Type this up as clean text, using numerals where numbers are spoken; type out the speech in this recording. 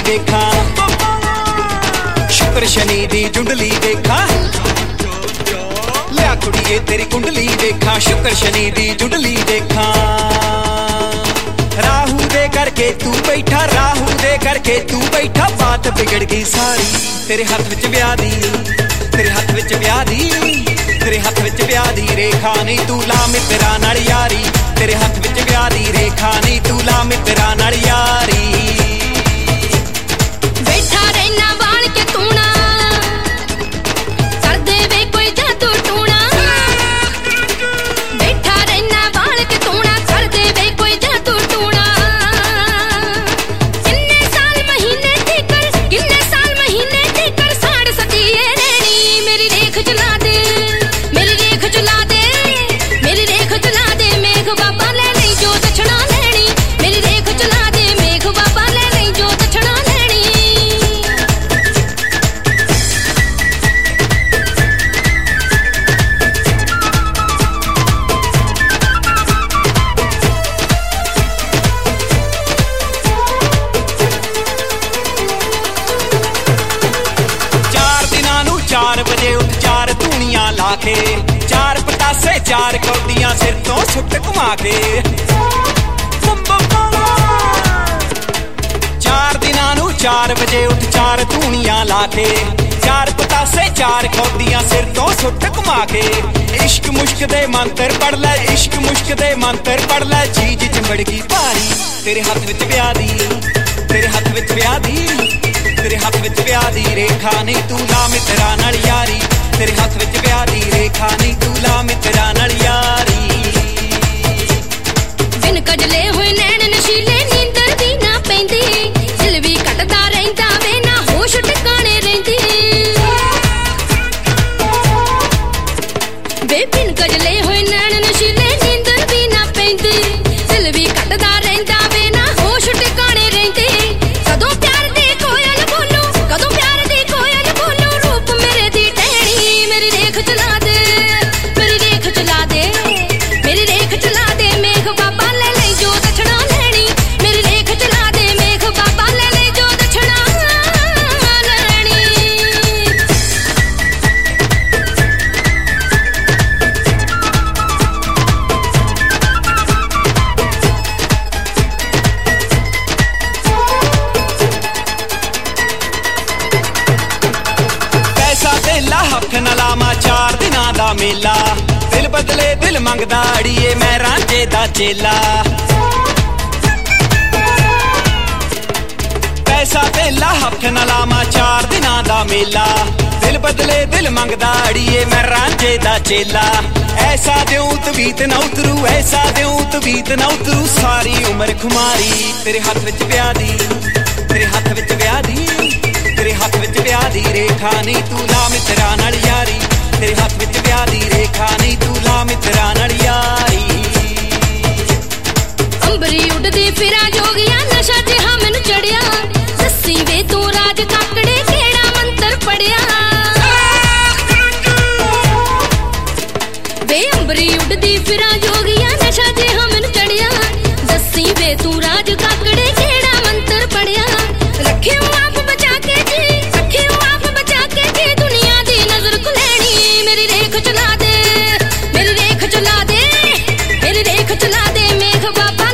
देखा, शुक्र शनि दी जुंडली देखा, लिया कुड़िए तेरी कुंडली देखा, शुक्र शनि दी जुंडली देखा। राहू दे करके तू बैठा, राहू दे करके तू बैठा, बात बिगड़ गई सारी तेरे हाथ विच ब्याह दी, तेरे हाथ विच ब्याह दी, तेरे हाथ विच ब्याह दी रेखा नहीं तू ला मित्रा नाल यारी, तेरे हाथ विच ब्याह दी रेखा नहीं तू ला मित्रा नाल यारी। बैठा रहना बाल के तूना, कर दे वे कोई जादू टूना, बैठा रहना बाल के तूना, कर दे वे कोई जादू टूना। किन्ने साल महीने ठिकर, किन्ने साल महीने ठिकर, साड़ सतिए रहनी मेरी रेख चला दे, मेरी रेख चला दे, मेरी रेख चला दे। मेघ बाबा ले नहीं जो दक्षिणा लेनी, मेरी रेख चला दे। मेघ बाबा ले नहीं जो दक्षिणा लेनी। चार दिनां नूं 4 वजे उठ, 4 धूणियां ला के, 4 पतासे 4 कौडियां सिर तो सुट घुमा के। 4 दिनां नूं 4 वजे उठ, 4 धूणियां ला के, 4 पतासे 4 कौडियां सिर तो सुट घुमा के। इश्क मुश्क दे मंत्र पढ़ लै, इश्क मुश्क दे मंत्र पढ़ लै, चीज चिंबड़ गई भारी तेरे हाथ विच ब्याह दी, तेरे हाथ विच ब्याह दी, तेरे हाथ विच ब्याह दी रेखा नहीं तू ला मित्रा नाल यारी, तेरे हाथ विच ब्याह दी रेखा नहीं तू ला मित्रा नाल यारी। बिन कजले होए नैन नशीले, नींदर दी ना पैंदी, दिल भी कटदा रहिंदा वे ना होश ठिकाणे रहिंदी। वे बिन कजले होए नैन नशीले, नींदर भी ना पैंदी, दिल भी कटदा रहिंदा वे ना होश ठिकाणे रहिंदी। कदों प्यार दी कोयल बोलू, कदों प्यार दी कोयल बोलू, रूप मेरे दी टहनी मेरी रेख चला दे, मेरी रेख चला दे, मेरी रेख चला दे। मेघ बाबा ले ले जो दक्षिणा लेनी, मेरी रेख चला दे। मेघ बाबा ले ले जो दक्षिणा लेनी। पैसा तेला हक न लावा, 4 दिनां दा मेला, दिल बदले दिल मंगदा अड़िए मैं रांझे दा चेला। पैसा तेला हक न लावा, 4 दिनां दा मेला, दिल बदले दिल मंगदा अड़िए मैं रांझे दा चेला। ऐसा द्यूं तवीत न उतरू, ऐसा द्यूं तवीत न उतरू, सारी उम्र खुमारी तेरे हाथ विच ब्याह दी, तेरे हाथ विच ब्याह दी, तेरे हाथ विच ब्याह दी रेखा नहीं तू ला मित्रा नाल यारी, तेरे हाथ विच ब्याह दी रेखा नहीं तू ला मित्रा नाल यारी। अंबरी उड़दी फिरा जोगिया, नशा जिहा मैनू चढ़िया, दस्सी वे तू राज काकड़े केड़ा मंत्र पढ़िया। वे अंबरी उड़दी फिरा जोगिया, नशा जिहा मैनू चढ़िया, दस्सी वे तू राज काकड़े केड़ा मंत्र पढ़िया। रखियो आप बचा के जी, रखियो आप बचा के जी, दुनिया दी नजर खुलैनी मेरी रेख चला दे, मेरी रेख चला दे, मेरी रेख चला दे। मेघ बाबा